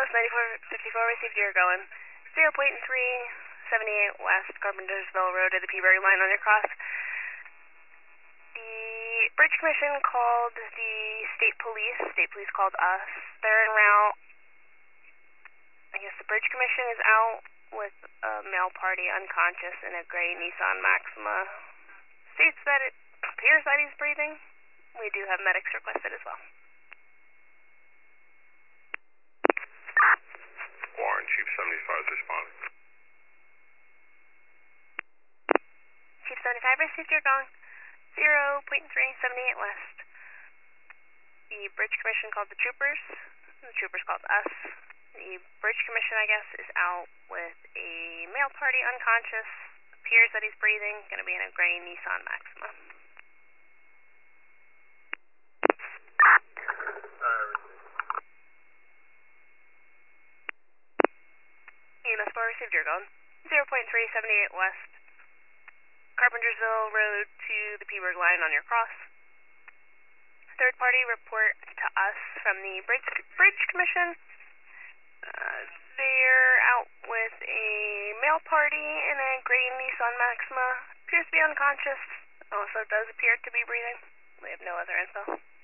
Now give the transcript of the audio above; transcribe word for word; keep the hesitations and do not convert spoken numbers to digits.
West ninety-four fifty-four, received, you're going zero point three seven eight West Carpentersville Road to the Peaberg line on your cross. The Bridge Commission called the state police. State police called us. They're en route. I guess the Bridge Commission is out with a male party unconscious in a gray Nissan Maxima. States that it appears that he's breathing. We do have medics requested as well. Warren, Chief seventy-five is responding. Chief seventy-five, received, you're going zero point three seven eight West. The Bridge Commission called the troopers. The troopers called us. The Bridge Commission, I guess, is out with a male party unconscious. Appears that he's breathing. Going to be in a gray Nissan Maxima. E M S four, received, you're going zero point three seven eight West Carpentersville Road to the Peaberg line on your cross. Third party report to us from the Bridge, Bridge Commission. Uh, they're out with a male party in a gray Nissan Maxima. Appears to be unconscious. Also does appear to be breathing. We have no other info.